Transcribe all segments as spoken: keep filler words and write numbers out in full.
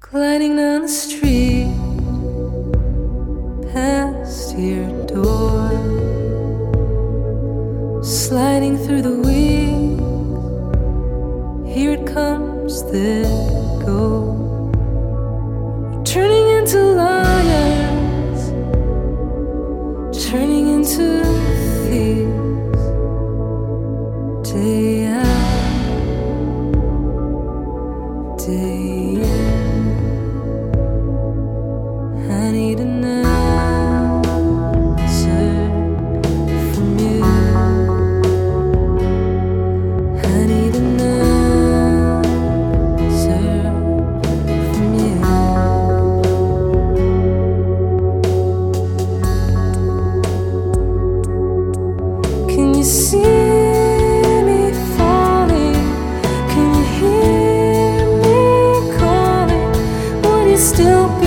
Gliding down the street past your door, sliding through the weeds. Here it comes, there it goes, turning into liars, turning into thieves. Day out, day in. I need an answer from you. I need an answer from you. Can you see me falling? Can you hear me calling? Would you still be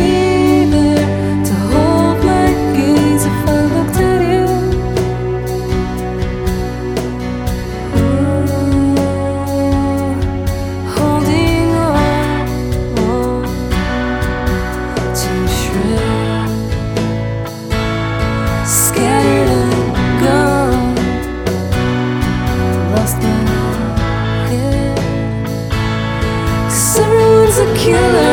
scattered and gone, lost my head? 'Cause everyone's a killer.